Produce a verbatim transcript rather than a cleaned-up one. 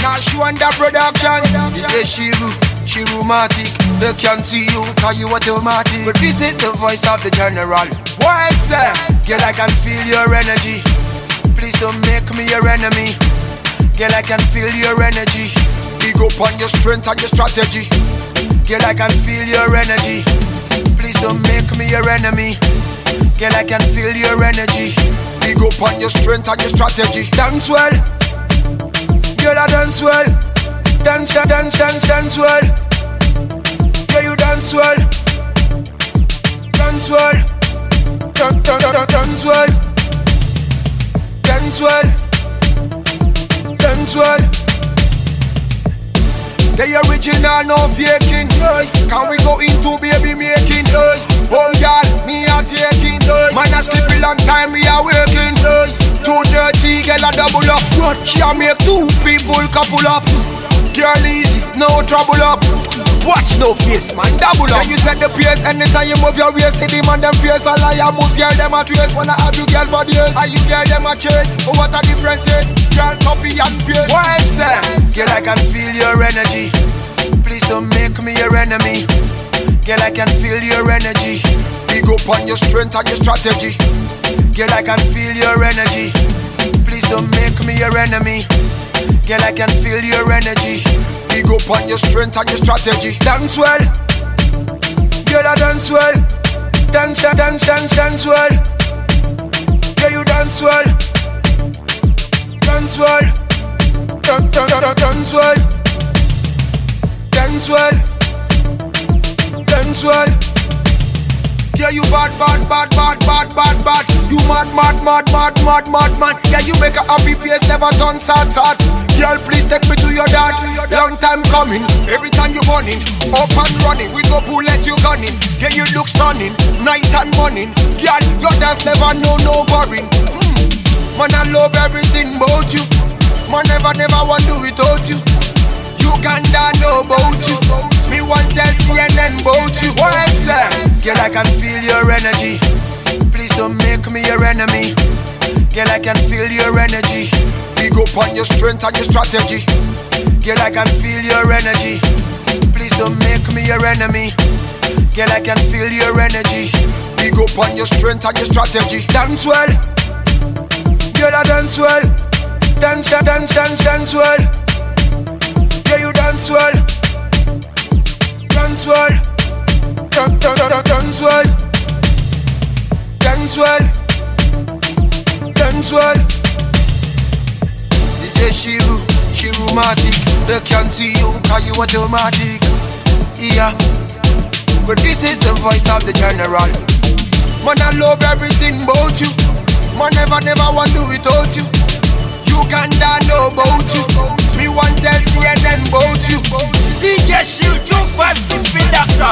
Now she under production. D J Shiru, Shirumatic. They can't see you, cause you automatic. But this is the voice of the general. Why say? Girl, I can feel your energy. Please don't make me your enemy. Girl, I can feel your energy. Big up on your strength and your strategy. Girl, I can feel your energy. Please don't make me your enemy. Girl, I can feel your energy. Big up on your strength and your strategy. Dance well. Girl, I dance well. Dance, dance, dance, dance well. Girl, you dance well. Dance well. Dance, dance, dance well. Dance well. Dance well. The original, no faking. Can we go into baby making? Home girl, me a taking. Man a sleep a long time, we are working. Too dirty, girl a double up. She a make two people couple up. Girl easy, no trouble up. Watch no face, man, double up. Can you set the pace anytime you move your waist? See the man them face a liar, move girl them a trace. Wanna have you girl for days, are you girl them a chase? Oh what a different thing, girl copy and paste. Why say? Girl I can feel your energy. Please don't make me your enemy. Girl I can feel your energy. Big up on your strength and your strategy. Girl I can feel your energy. Please don't make me your enemy. Girl I can feel your energy. Big up on your strength and your strategy. Dance well. Girl I dance well. Dance, dance, dance, dance well. Girl you dance well. Dance well. Dance, dance, dance well. Dance well. Dance well. Yeah, you bad, bad, bad, bad, bad, bad, bad. You mad, mad, mad, mad, mad, mad, mad. Yeah, you make a happy face, never done sad, sad. Girl, please take me to your dad. Long time coming, every time you running, up and running. We go bullet you gunning. Yeah, you look stunning, night and morning. Girl, your dance never know no boring. Mm. Man, I love everything about you. Man, never, never want do without you. Uganda know about you. Me want tell C N N about you. Why say? Girl, I can feel your energy. Please don't make me your enemy. Girl, I can feel your energy. Big up on your strength and your strategy. Girl, I can feel your energy. Please don't make me your enemy. Girl, I can feel your energy. Big up on your strength and your strategy. Dance well. Girl, I dance well. Dance, dance, dance, dance well. Yeah, you dance well. Dance well. Dance, dance, dance well. Dance well. Dance well. D J Shiru, Shirumatic. They can't see you cause you automatic. Yeah. But this is the voice of the general. Man, I love everything about you. Man, never, never want do without you. Uganda know about you. Me want tell C N N about you. D J Shiru two five six spin doctor.